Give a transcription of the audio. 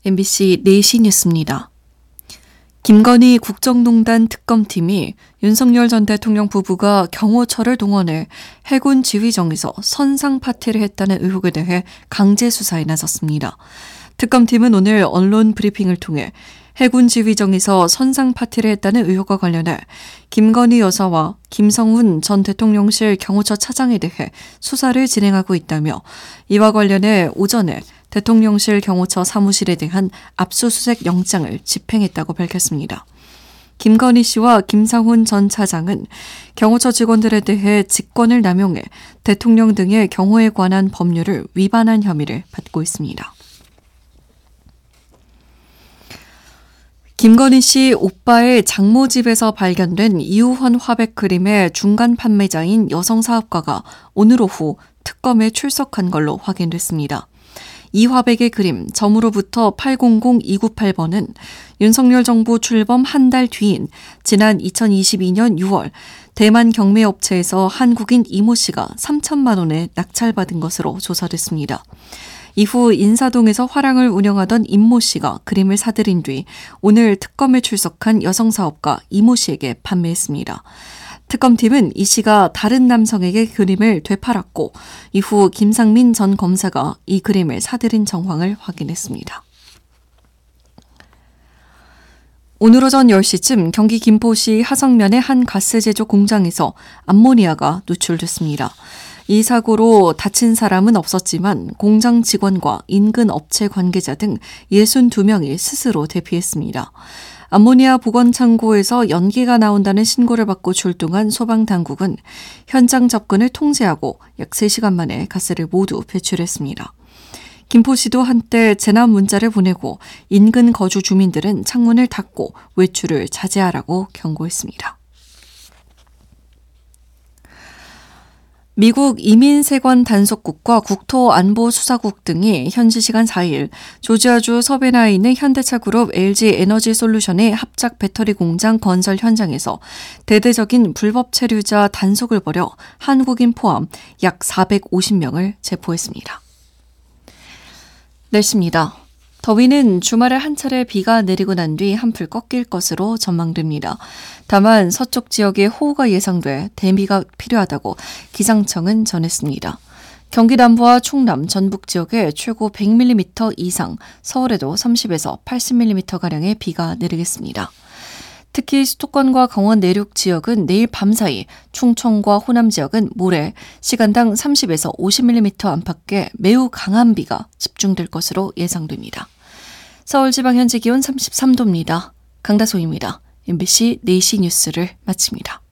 MBC 4시 뉴스입니다. 김건희 국정농단 특검팀이 윤석열 전 대통령 부부가 경호처를 동원해 해군 지휘정에서 선상 파티를 했다는 의혹에 대해 강제 수사에 나섰습니다. 특검팀은 오늘 언론 브리핑을 통해 해군 지휘정에서 선상 파티를 했다는 의혹과 관련해 김건희 여사와 김성훈 전 대통령실 경호처 차장에 대해 수사를 진행하고 있다며 이와 관련해 오전에 대통령실 경호처 사무실에 대한 압수수색 영장을 집행했다고 밝혔습니다. 김건희 씨와 김성훈 전 차장은 경호처 직원들에 대해 직권을 남용해 대통령 등의 경호에 관한 법률을 위반한 혐의를 받고 있습니다. 김건희 씨 오빠의 장모 집에서 발견된 이우헌 화백 그림의 중간 판매자인 여성 사업가가 오늘 오후 특검에 출석한 걸로 확인됐습니다. 이 화백의 그림 점으로부터 800298번은 윤석열 정부 출범 한 달 뒤인 지난 2022년 6월 대만 경매업체에서 한국인 이모 씨가 3천만 원에 낙찰받은 것으로 조사됐습니다. 이후 인사동에서 화랑을 운영하던 임모 씨가 그림을 사들인 뒤 오늘 특검에 출석한 여성 사업가 이모 씨에게 판매했습니다. 특검팀은 이 씨가 다른 남성에게 그림을 되팔았고 이후 김상민 전 검사가 이 그림을 사들인 정황을 확인했습니다. 오늘 오전 10시쯤 경기 김포시 하성면의 한 가스 제조 공장에서 암모니아가 누출됐습니다. 이 사고로 다친 사람은 없었지만 공장 직원과 인근 업체 관계자 등 62명이 스스로 대피했습니다. 암모니아 보건창고에서 연기가 나온다는 신고를 받고 출동한 소방당국은 현장 접근을 통제하고 약 3시간 만에 가스를 모두 배출했습니다. 김포시도 한때 재난 문자를 보내고 인근 거주 주민들은 창문을 닫고 외출을 자제하라고 경고했습니다. 미국 이민세관 단속국과 국토안보수사국 등이 현지 시간 4일 조지아주 서베나에 있는 현대차그룹 LG에너지솔루션의 합작 배터리 공장 건설 현장에서 대대적인 불법 체류자 단속을 벌여 한국인 포함 약 450명을 체포했습니다. 날씨입니다. 더위는 주말에 한 차례 비가 내리고 난 뒤 한풀 꺾일 것으로 전망됩니다. 다만 서쪽 지역에 호우가 예상돼 대비가 필요하다고 기상청은 전했습니다. 경기 남부와 충남, 전북 지역에 최고 100mm 이상, 서울에도 30에서 80mm가량의 비가 내리겠습니다. 특히 수도권과 강원 내륙 지역은 내일 밤사이, 충청과 호남 지역은 모레 시간당 30에서 50mm 안팎의 매우 강한 비가 집중될 것으로 예상됩니다. 서울 지방 현재 기온 33도입니다. 강다솜입니다. MBC 4시 뉴스를 마칩니다.